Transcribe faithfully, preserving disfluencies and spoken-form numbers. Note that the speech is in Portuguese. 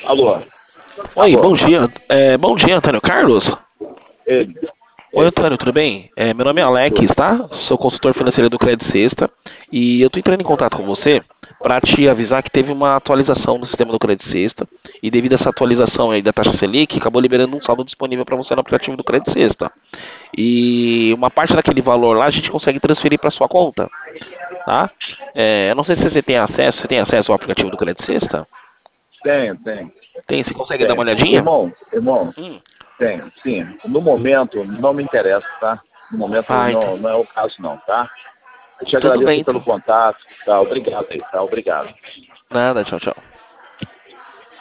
Alô? Oi, Alô? bom dia. É, bom dia, Antônio Carlos. Ele. Oi, Ele. Antônio, tudo bem? É, meu nome é Alex, Tudo. tá? Sou consultor financeiro do Credit Sexta e eu tô entrando em contato com você para te avisar que teve uma atualização no sistema do Credit Sexta e devido a essa atualização aí da taxa Selic, acabou liberando um saldo disponível para você no aplicativo do Credit Sexta. E uma parte daquele valor lá a gente consegue transferir para sua conta, tá? É, eu não sei se você tem acesso, você tem acesso ao aplicativo do Credit Sexta? Tenho, tenho, Tem, você consegue dar uma tenho. olhadinha? Irmão, irmão, Hum. tenho, sim. No momento, não me interessa, tá? No momento, Ah, não, então. não é o caso, não, tá? Eu te Tudo bem, agradeço pelo então. contato, tá? Obrigado aí, tá? Obrigado. Nada, tchau, tchau.